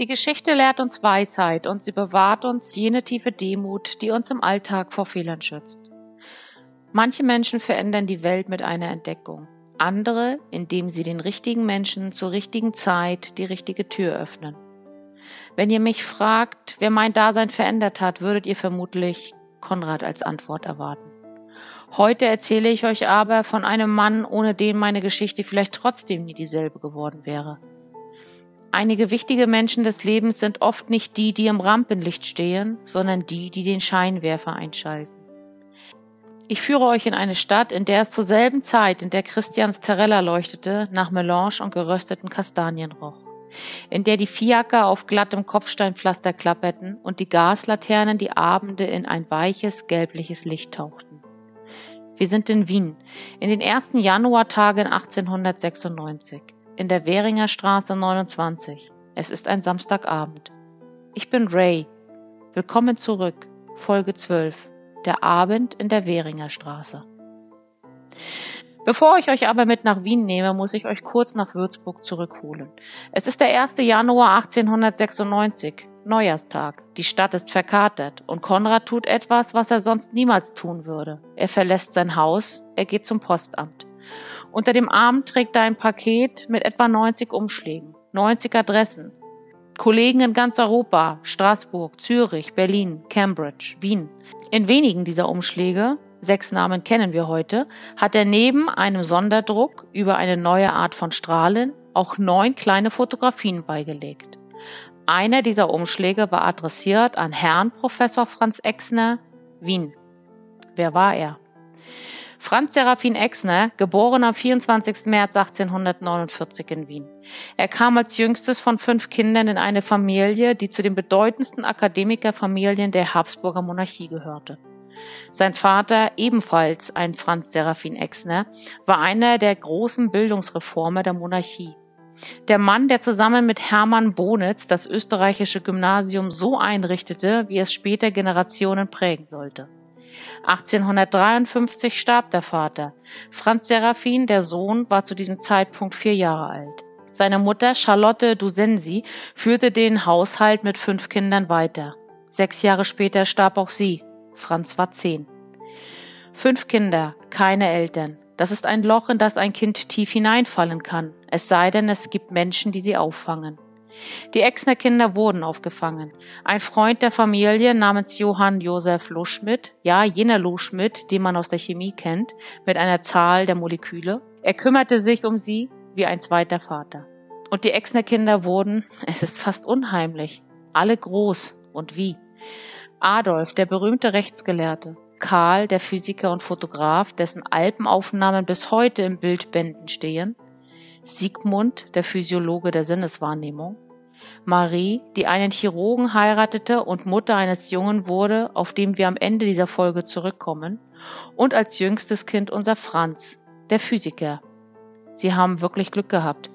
Geschichte lehrt uns Weisheit und sie bewahrt uns jene tiefe Demut, die uns im Alltag vor Fehlern schützt. Manche Menschen verändern die Welt mit einer Entdeckung, andere, indem sie den richtigen Menschen zur richtigen Zeit die richtige Tür öffnen. Wenn ihr mich fragt, wer mein Dasein verändert hat, würdet ihr vermutlich Konrad als Antwort erwarten. Heute erzähle ich euch aber von einem Mann, ohne den meine Geschichte vielleicht trotzdem nie dieselbe geworden wäre. Einige wichtige Menschen des Lebens sind oft nicht die, die im Rampenlicht stehen, sondern die, die den Scheinwerfer einschalten. Ich führe euch in eine Stadt, in der es zur selben Zeit, in der Christians Terrella leuchtete, nach Melange und gerösteten Kastanien roch, in der die Fiaker auf glattem Kopfsteinpflaster klapperten und die Gaslaternen die Abende in ein weiches, gelbliches Licht tauchten. Wir sind in Wien, in den ersten Januartagen 1896. In der Währinger Straße 29. Es ist ein Samstagabend. Ich bin Ray. Willkommen zurück. Folge 12. Der Abend in der Währinger Straße. Bevor ich euch aber mit nach Wien nehme, muss ich euch kurz nach Würzburg zurückholen. Es ist der 1. Januar 1896, Neujahrstag. Die Stadt ist verkatert und Konrad tut etwas, was er sonst niemals tun würde. Er verlässt sein Haus, er geht zum Postamt. Unter dem Arm trägt er ein Paket mit etwa 90 Umschlägen, 90 Adressen. Kollegen in ganz Europa, Straßburg, Zürich, Berlin, Cambridge, Wien. In wenigen dieser Umschläge, 6 Namen kennen wir heute, hat er neben einem Sonderdruck über eine neue Art von Strahlen auch 9 kleine Fotografien beigelegt. Einer dieser Umschläge war adressiert an Herrn Professor Franz Exner, Wien. Wer war er? Franz Seraphin Exner, geboren am 24. März 1849 in Wien. Er kam als jüngstes von 5 Kindern in eine Familie, die zu den bedeutendsten Akademikerfamilien der Habsburger Monarchie gehörte. Sein Vater, ebenfalls ein Franz Seraphin Exner, war einer der großen Bildungsreformer der Monarchie. Der Mann, der zusammen mit Hermann Bonitz das österreichische Gymnasium so einrichtete, wie es später Generationen prägen sollte. 1853 starb der Vater. Franz Seraphin, der Sohn, war zu diesem Zeitpunkt 4 Jahre alt. Seine Mutter, Charlotte Dusensi, führte den Haushalt mit 5 Kindern weiter. 6 Jahre später starb auch sie. Franz war 10. 5 Kinder, keine Eltern. Das ist ein Loch, in das ein Kind tief hineinfallen kann, es sei denn, es gibt Menschen, die sie auffangen. Die Exner-Kinder wurden aufgefangen. Ein Freund der Familie namens Johann Joseph Loschmidt, ja jener Loschmidt, den man aus der Chemie kennt, mit einer Zahl der Moleküle, er kümmerte sich um sie wie ein zweiter Vater. Und die Exner-Kinder wurden, es ist fast unheimlich, alle groß und wie. Adolf, der berühmte Rechtsgelehrte, Karl, der Physiker und Fotograf, dessen Alpenaufnahmen bis heute in Bildbänden stehen, Sigmund, der Physiologe der Sinneswahrnehmung, Marie, die einen Chirurgen heiratete und Mutter eines Jungen wurde, auf den wir am Ende dieser Folge zurückkommen, und als jüngstes Kind unser Franz, der Physiker. Sie haben wirklich Glück gehabt.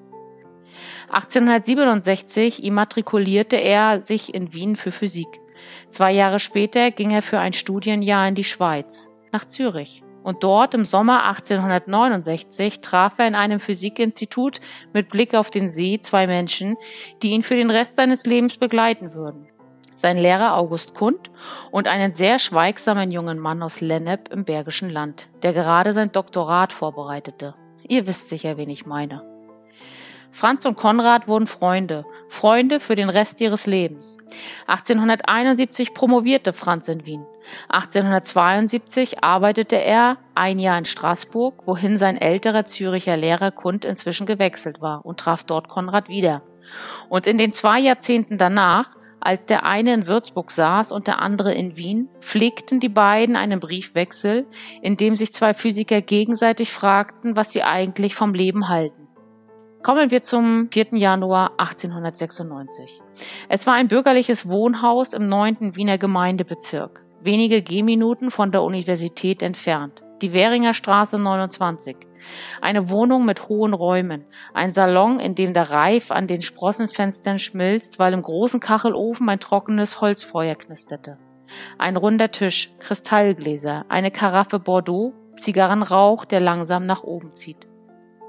1867 immatrikulierte er sich in Wien für Physik. 2 Jahre später ging er für ein Studienjahr in die Schweiz, nach Zürich. Und dort im Sommer 1869 traf er in einem Physikinstitut mit Blick auf den See 2 Menschen, die ihn für den Rest seines Lebens begleiten würden. Sein Lehrer August Kundt und einen sehr schweigsamen jungen Mann aus Lennep im Bergischen Land, der gerade sein Doktorat vorbereitete. Ihr wisst sicher, wen ich meine. Franz und Konrad wurden Freunde für den Rest ihres Lebens. 1871 promovierte Franz in Wien. 1872 arbeitete er 1 Jahr in Straßburg, wohin sein älterer Züricher Lehrer Kundt inzwischen gewechselt war und traf dort Konrad wieder. Und in den 2 Jahrzehnten danach, als der eine in Würzburg saß und der andere in Wien, pflegten die beiden einen Briefwechsel, in dem sich 2 Physiker gegenseitig fragten, was sie eigentlich vom Leben halten. Kommen wir zum 4. Januar 1896. Es war ein bürgerliches Wohnhaus im 9. Wiener Gemeindebezirk, wenige Gehminuten von der Universität entfernt, die Währinger Straße 29. Eine Wohnung mit hohen Räumen, ein Salon, in dem der Reif an den Sprossenfenstern schmilzt, weil im großen Kachelofen ein trockenes Holzfeuer knisterte. Ein runder Tisch, Kristallgläser, eine Karaffe Bordeaux, Zigarrenrauch, der langsam nach oben zieht.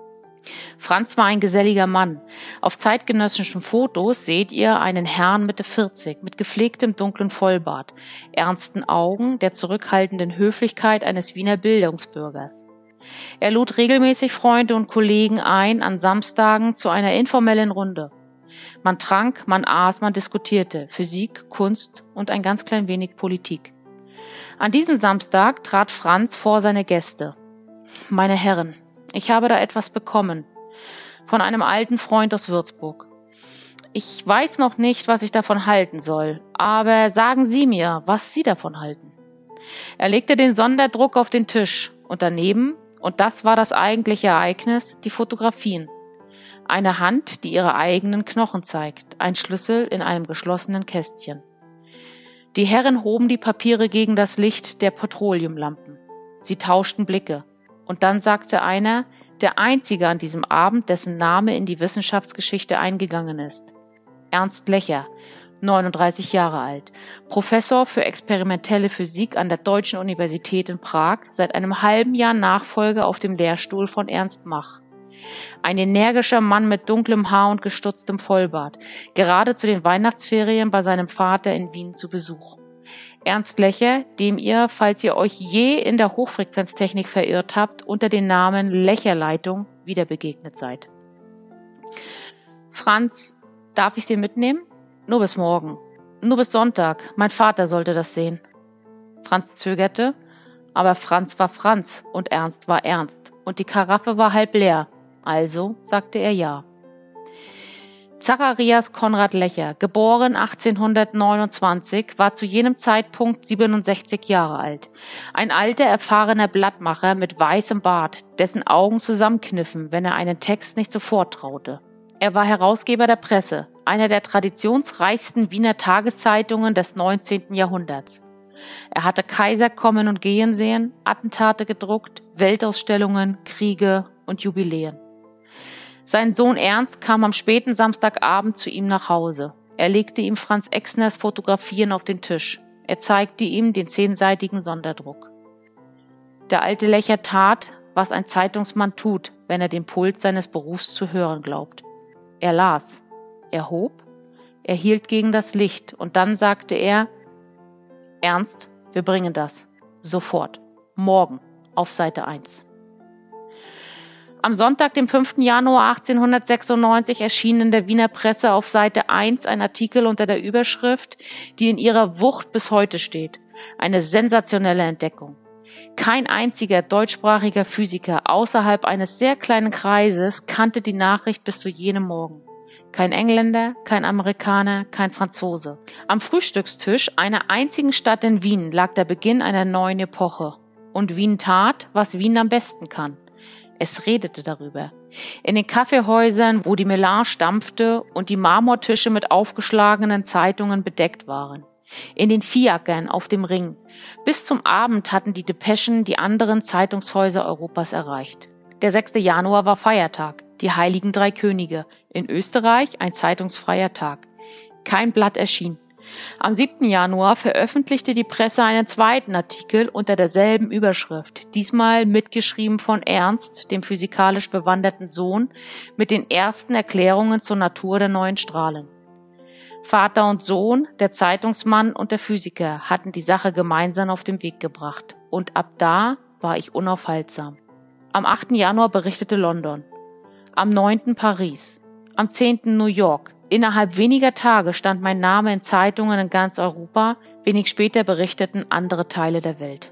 Franz war ein geselliger Mann. Auf zeitgenössischen Fotos seht ihr einen Herrn Mitte 40 mit gepflegtem dunklen Vollbart, ernsten Augen, der zurückhaltenden Höflichkeit eines Wiener Bildungsbürgers. Er lud regelmäßig Freunde und Kollegen ein an Samstagen zu einer informellen Runde. Man trank, man aß, man diskutierte Physik, Kunst und ein ganz klein wenig Politik. An diesem Samstag trat Franz vor seine Gäste. »Meine Herren, ich habe da etwas bekommen. Von einem alten Freund aus Würzburg. Ich weiß noch nicht, was ich davon halten soll, aber sagen Sie mir, was Sie davon halten.« Er legte den Sonderdruck auf den Tisch und daneben, und das war das eigentliche Ereignis, die Fotografien. Eine Hand, die ihre eigenen Knochen zeigt, ein Schlüssel in einem geschlossenen Kästchen. Die Herren hoben die Papiere gegen das Licht der Petroleumlampen. Sie tauschten Blicke. Und dann sagte einer, der Einzige an diesem Abend, dessen Name in die Wissenschaftsgeschichte eingegangen ist. Ernst Lecher, 39 Jahre alt, Professor für experimentelle Physik an der Deutschen Universität in Prag, seit einem halben Jahr Nachfolger auf dem Lehrstuhl von Ernst Mach. Ein energischer Mann mit dunklem Haar und gestutztem Vollbart, gerade zu den Weihnachtsferien bei seinem Vater in Wien zu Besuch. Ernst Lecher, dem ihr, falls ihr euch je in der Hochfrequenztechnik verirrt habt, unter den Namen Lecher-Leitung wieder begegnet seid. »Franz, darf ich Sie mitnehmen?« »Nur bis morgen. Nur bis Sonntag. Mein Vater sollte das sehen.« Franz zögerte, aber Franz war Franz und Ernst war Ernst und die Karaffe war halb leer. Also sagte er ja. Zacharias Konrad Lecher, geboren 1829, war zu jenem Zeitpunkt 67 Jahre alt. Ein alter, erfahrener Blattmacher mit weißem Bart, dessen Augen zusammenkniffen, wenn er einen Text nicht sofort traute. Er war Herausgeber der Presse, einer der traditionsreichsten Wiener Tageszeitungen des 19. Jahrhunderts. Er hatte Kaiser kommen und gehen sehen, Attentate gedruckt, Weltausstellungen, Kriege und Jubiläen. Sein Sohn Ernst kam am späten Samstagabend zu ihm nach Hause. Er legte ihm Franz Exners Fotografien auf den Tisch. Er zeigte ihm den 10-seitigen Sonderdruck. Der alte Lecher tat, was ein Zeitungsmann tut, wenn er den Puls seines Berufs zu hören glaubt. Er las, er hob, er hielt gegen das Licht und dann sagte er, »Ernst, wir bringen das. Sofort. Morgen. Auf Seite 1. Am Sonntag, dem 5. Januar 1896, erschien in der Wiener Presse auf Seite 1 ein Artikel unter der Überschrift, die in ihrer Wucht bis heute steht. Eine sensationelle Entdeckung. Kein einziger deutschsprachiger Physiker außerhalb eines sehr kleinen Kreises kannte die Nachricht bis zu jenem Morgen. Kein Engländer, kein Amerikaner, kein Franzose. Am Frühstückstisch einer einzigen Stadt in Wien lag der Beginn einer neuen Epoche. Und Wien tat, was Wien am besten kann. Es redete darüber. In den Kaffeehäusern, wo die Melange dampfte und die Marmortische mit aufgeschlagenen Zeitungen bedeckt waren. In den Fiakern auf dem Ring. Bis zum Abend hatten die Depeschen die anderen Zeitungshäuser Europas erreicht. Der 6. Januar war Feiertag, die Heiligen Drei Könige. In Österreich ein zeitungsfreier Tag. Kein Blatt erschien. Am 7. Januar veröffentlichte die Presse einen zweiten Artikel unter derselben Überschrift, diesmal mitgeschrieben von Ernst, dem physikalisch bewanderten Sohn, mit den ersten Erklärungen zur Natur der neuen Strahlen. Vater und Sohn, der Zeitungsmann und der Physiker, hatten die Sache gemeinsam auf den Weg gebracht. Und ab da war ich unaufhaltsam. Am 8. Januar berichtete London. Am 9. Paris. Am 10. New York. Innerhalb weniger Tage stand mein Name in Zeitungen in ganz Europa, wenig später berichteten andere Teile der Welt.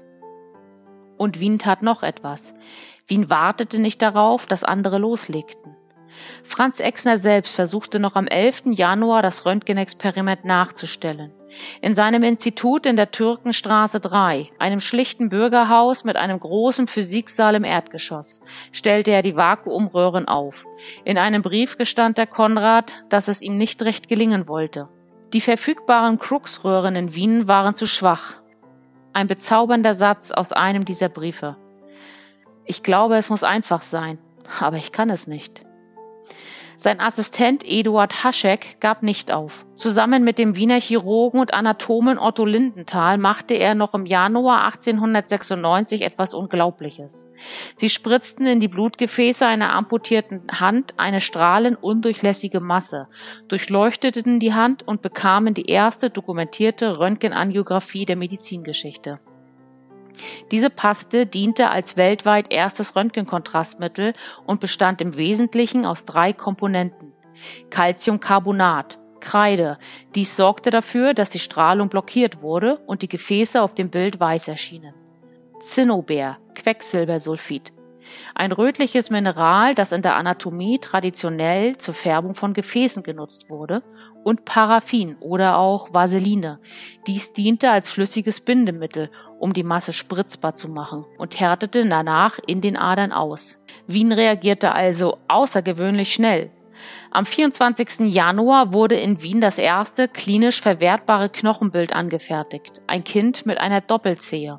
Und Wien tat noch etwas. Wien wartete nicht darauf, dass andere loslegten. Franz Exner selbst versuchte noch am 11. Januar das Röntgenexperiment nachzustellen. In seinem Institut in der Türkenstraße 3, einem schlichten Bürgerhaus mit einem großen Physiksaal im Erdgeschoss, stellte er die Vakuumröhren auf. In einem Brief gestand der Konrad, dass es ihm nicht recht gelingen wollte. Die verfügbaren Crookes-Röhren in Wien waren zu schwach. Ein bezaubernder Satz aus einem dieser Briefe. Ich glaube, es muss einfach sein, aber ich kann es nicht. Sein Assistent Eduard Haschek gab nicht auf. Zusammen mit dem Wiener Chirurgen und Anatomen Otto Lindenthal machte er noch im Januar 1896 etwas Unglaubliches. Sie spritzten in die Blutgefäße einer amputierten Hand eine strahlend undurchlässige Masse, durchleuchteten die Hand und bekamen die erste dokumentierte Röntgenangiografie der Medizingeschichte. Diese Paste diente als weltweit erstes Röntgenkontrastmittel und bestand im Wesentlichen aus 3 Komponenten: Calciumcarbonat, Kreide. Dies sorgte dafür, dass die Strahlung blockiert wurde und die Gefäße auf dem Bild weiß erschienen. Zinnober, Quecksilbersulfid. Ein rötliches Mineral, das in der Anatomie traditionell zur Färbung von Gefäßen genutzt wurde, und Paraffin oder auch Vaseline. Dies diente als flüssiges Bindemittel, um die Masse spritzbar zu machen, und härtete danach in den Adern aus. Wien reagierte also außergewöhnlich schnell. Am 24. Januar wurde in Wien das erste klinisch verwertbare Knochenbild angefertigt, ein Kind mit einer Doppelzehe.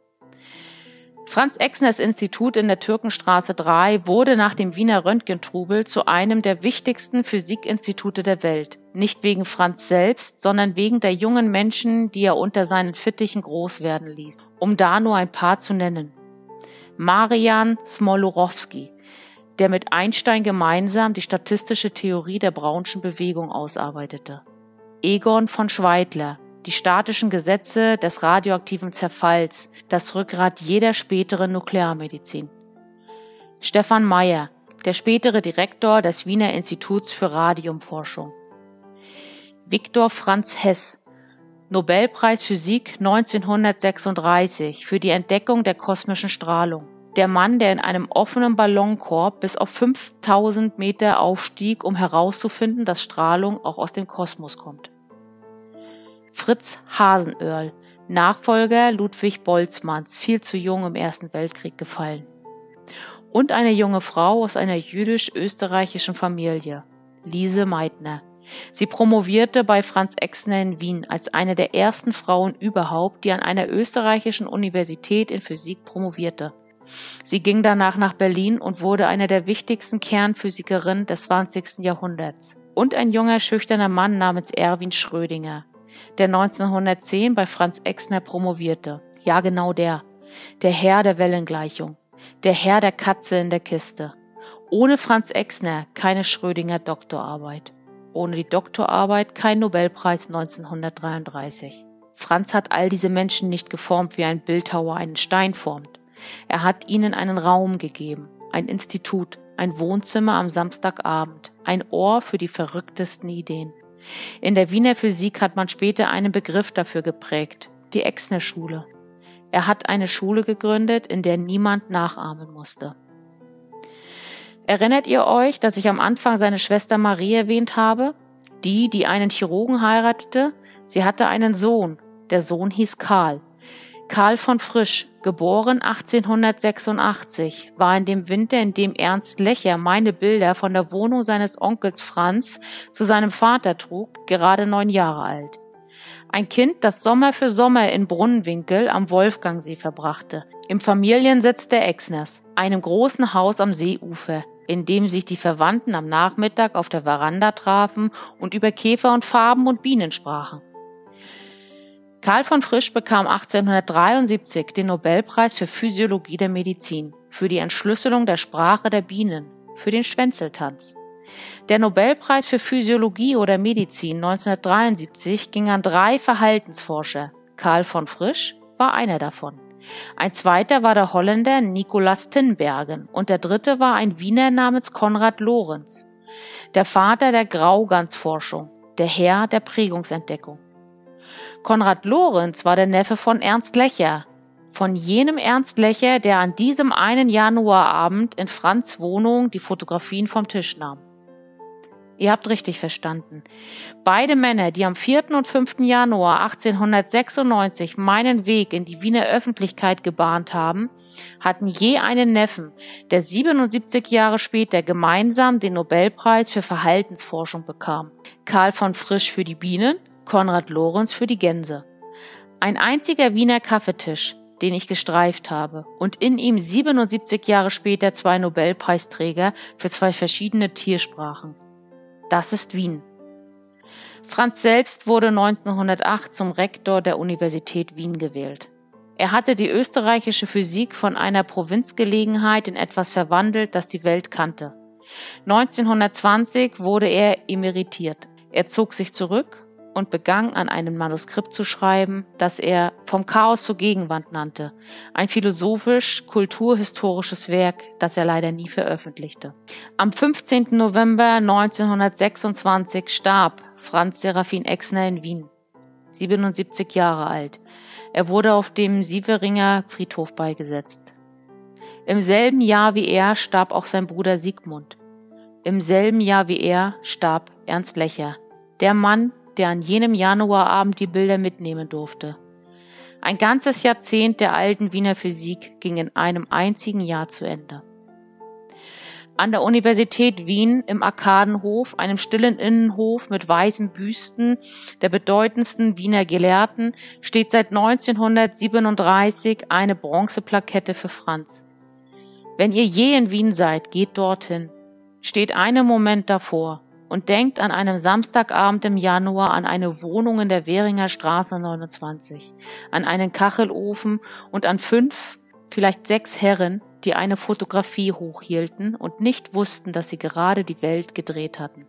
Franz Exners Institut in der Türkenstraße 3 wurde nach dem Wiener Röntgentrubel zu einem der wichtigsten Physikinstitute der Welt. Nicht wegen Franz selbst, sondern wegen der jungen Menschen, die er unter seinen Fittichen groß werden ließ. Um da nur ein paar zu nennen: Marian Smolorowski, der mit Einstein gemeinsam die statistische Theorie der Brownschen Bewegung ausarbeitete. Egon von Schweidler, die statischen Gesetze des radioaktiven Zerfalls, das Rückgrat jeder späteren Nuklearmedizin. Stefan Meyer, der spätere Direktor des Wiener Instituts für Radiumforschung. Viktor Franz Hess, Nobelpreis Physik 1936 für die Entdeckung der kosmischen Strahlung. Der Mann, der in einem offenen Ballonkorb bis auf 5000 Meter aufstieg, um herauszufinden, dass Strahlung auch aus dem Kosmos kommt. Fritz Hasenöhrl, Nachfolger Ludwig Boltzmanns, viel zu jung im Ersten Weltkrieg gefallen. Und eine junge Frau aus einer jüdisch-österreichischen Familie, Lise Meitner. Sie promovierte bei Franz Exner in Wien als eine der ersten Frauen überhaupt, die an einer österreichischen Universität in Physik promovierte. Sie ging danach nach Berlin und wurde eine der wichtigsten Kernphysikerinnen des 20. Jahrhunderts. Und ein junger, schüchterner Mann namens Erwin Schrödinger, der 1910 bei Franz Exner promovierte. Ja, genau der Herr der Wellengleichung, der Herr der Katze in der Kiste. Ohne Franz Exner keine Schrödinger Doktorarbeit. Ohne die Doktorarbeit kein Nobelpreis 1933. Franz hat all diese Menschen nicht geformt, wie ein Bildhauer einen Stein formt. Er hat ihnen einen Raum gegeben, ein Institut, ein Wohnzimmer am Samstagabend, ein Ohr für die verrücktesten Ideen. In der Wiener Physik hat man später einen Begriff dafür geprägt, die Exner-Schule. Er hat eine Schule gegründet, in der niemand nachahmen musste. Erinnert ihr euch, dass ich am Anfang seine Schwester Marie erwähnt habe? Die einen Chirurgen heiratete? Sie hatte einen Sohn. Der Sohn hieß Karl. Karl von Frisch, geboren 1886, war in dem Winter, in dem Ernst Lecher meine Bilder von der Wohnung seines Onkels Franz zu seinem Vater trug, gerade 9 Jahre alt. Ein Kind, das Sommer für Sommer in Brunnenwinkel am Wolfgangsee verbrachte, im Familiensitz der Exners, einem großen Haus am Seeufer, in dem sich die Verwandten am Nachmittag auf der Veranda trafen und über Käfer und Farben und Bienen sprachen. Karl von Frisch bekam 1873 den Nobelpreis für Physiologie der Medizin, für die Entschlüsselung der Sprache der Bienen, für den Schwänzeltanz. Der Nobelpreis für Physiologie oder Medizin 1973 ging an 3 Verhaltensforscher. Karl von Frisch war einer davon. Ein zweiter war der Holländer Nicolaas Tinbergen und der dritte war ein Wiener namens Konrad Lorenz, der Vater der Graugansforschung, der Herr der Prägungsentdeckung. Konrad Lorenz war der Neffe von Ernst Lecher, von jenem Ernst Lecher, der an diesem einen Januarabend in Franz' Wohnung die Fotografien vom Tisch nahm. Ihr habt richtig verstanden. Beide Männer, die am 4. und 5. Januar 1896 meinen Weg in die Wiener Öffentlichkeit gebahnt haben, hatten je einen Neffen, der 77 Jahre später gemeinsam den Nobelpreis für Verhaltensforschung bekam. Karl von Frisch für die Bienen, Konrad Lorenz für die Gänse. Ein einziger Wiener Kaffeetisch, den ich gestreift habe, und in ihm 77 Jahre später 2 Nobelpreisträger für 2 verschiedene Tiersprachen. Das ist Wien. Franz selbst wurde 1908 zum Rektor der Universität Wien gewählt. Er hatte die österreichische Physik von einer Provinzgelegenheit in etwas verwandelt, das die Welt kannte. 1920 wurde er emeritiert. Er zog sich zurück und begann an einem Manuskript zu schreiben, das er Vom Chaos zur Gegenwart nannte, ein philosophisch-kulturhistorisches Werk, das er leider nie veröffentlichte. Am 15. November 1926 starb Franz Serafin Exner in Wien, 77 Jahre alt. Er wurde auf dem Sieveringer Friedhof beigesetzt. Im selben Jahr wie er starb auch sein Bruder Sigmund. Im selben Jahr wie er starb Ernst Lecher, der Mann, der an jenem Januarabend die Bilder mitnehmen durfte. Ein ganzes Jahrzehnt der alten Wiener Physik ging in einem einzigen Jahr zu Ende. An der Universität Wien im Arkadenhof, einem stillen Innenhof mit weißen Büsten der bedeutendsten Wiener Gelehrten, steht seit 1937 eine Bronzeplakette für Franz. Wenn ihr je in Wien seid, geht dorthin. Steht einen Moment davor und denkt an einem Samstagabend im Januar an eine Wohnung in der Währinger Straße 29, an einen Kachelofen und an 5, vielleicht 6 Herren, die eine Fotografie hochhielten und nicht wussten, dass sie gerade die Welt gedreht hatten.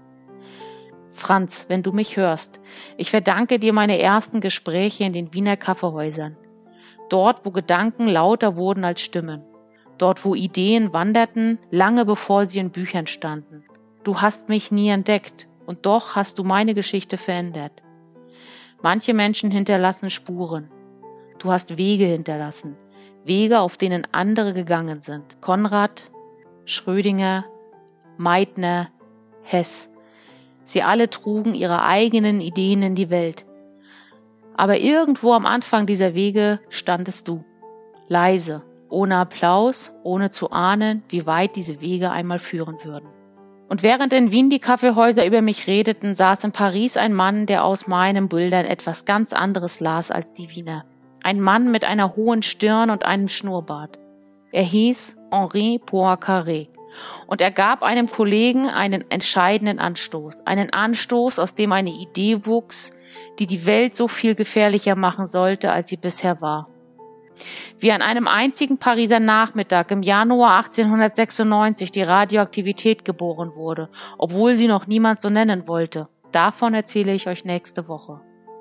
Franz, wenn du mich hörst, ich verdanke dir meine ersten Gespräche in den Wiener Kaffeehäusern. Dort, wo Gedanken lauter wurden als Stimmen. Dort, wo Ideen wanderten, lange bevor sie in Büchern standen. Du hast mich nie entdeckt und doch hast du meine Geschichte verändert. Manche Menschen hinterlassen Spuren. Du hast Wege hinterlassen. Wege, auf denen andere gegangen sind. Konrad, Schrödinger, Meitner, Hess. Sie alle trugen ihre eigenen Ideen in die Welt. Aber irgendwo am Anfang dieser Wege standest du. Leise, ohne Applaus, ohne zu ahnen, wie weit diese Wege einmal führen würden. Und während in Wien die Kaffeehäuser über mich redeten, saß in Paris ein Mann, der aus meinen Bildern etwas ganz anderes las als die Wiener. Ein Mann mit einer hohen Stirn und einem Schnurrbart. Er hieß Henri Poincaré und er gab einem Kollegen einen entscheidenden Anstoß. Einen Anstoß, aus dem eine Idee wuchs, die die Welt so viel gefährlicher machen sollte, als sie bisher war. Wie an einem einzigen Pariser Nachmittag im Januar 1896 die Radioaktivität geboren wurde, obwohl sie noch niemand so nennen wollte. Davon erzähle ich euch nächste Woche.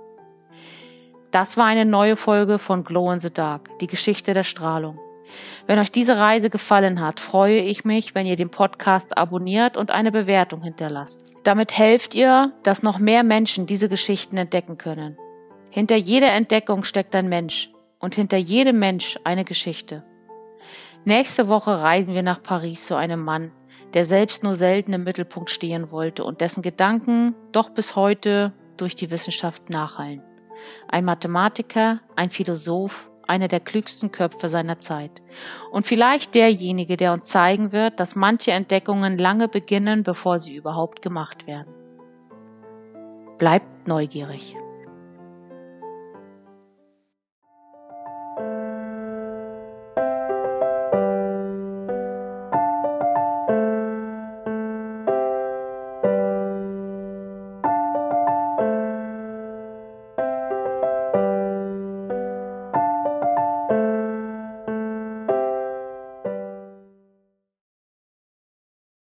Das war eine neue Folge von Glow in the Dark, die Geschichte der Strahlung. Wenn euch diese Reise gefallen hat, freue ich mich, wenn ihr den Podcast abonniert und eine Bewertung hinterlasst. Damit helft ihr, dass noch mehr Menschen diese Geschichten entdecken können. Hinter jeder Entdeckung steckt ein Mensch. Und hinter jedem Mensch eine Geschichte. Nächste Woche reisen wir nach Paris zu einem Mann, der selbst nur selten im Mittelpunkt stehen wollte und dessen Gedanken doch bis heute durch die Wissenschaft nachhallen. Ein Mathematiker, ein Philosoph, einer der klügsten Köpfe seiner Zeit. Und vielleicht derjenige, der uns zeigen wird, dass manche Entdeckungen lange beginnen, bevor sie überhaupt gemacht werden. Bleibt neugierig.